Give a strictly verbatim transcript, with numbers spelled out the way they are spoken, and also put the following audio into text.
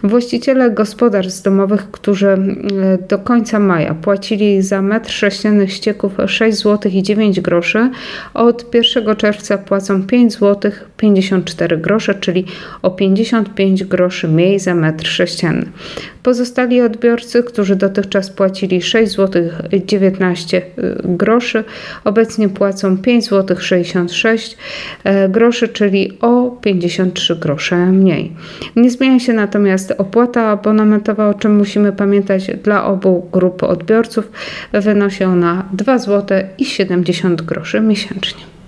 Właściciele gospodarstw domowych, którzy do końca maja płacili za metr sześcienny ścieków sześć złotych i dziewięć groszy, od pierwszego czerwca płacą pięć złotych pięćdziesiąt cztery grosze, czyli o pięćdziesiąt pięć groszy mniej za metr sześcienny. Pozostali odbiorcy, którzy dotychczas płacili sześć złotych dziewiętnaście groszy, obecnie płacą pięć złotych sześćdziesiąt sześć groszy, czyli o pięćdziesiąt trzy grosze mniej. Nie zmienia się natomiast opłata abonamentowa, o czym musimy pamiętać dla obu grup odbiorców. Wynosi ona dwa złote i siedemdziesiąt groszy miesięcznie.